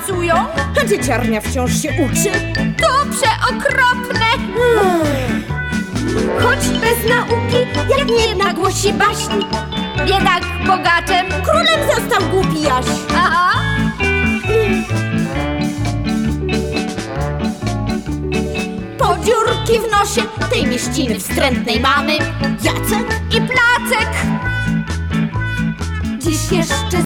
pracują? A dzieciarnia wciąż się uczy. To przeokropne! Choć bez nauki, jak nie jedna głosi baśń, Biedak bogaczem. królem został głupi Jaś. Aha. Po dziurki w nosie tej mieściny wstrętnej mamy Jacek I Placek. dziś jeszcze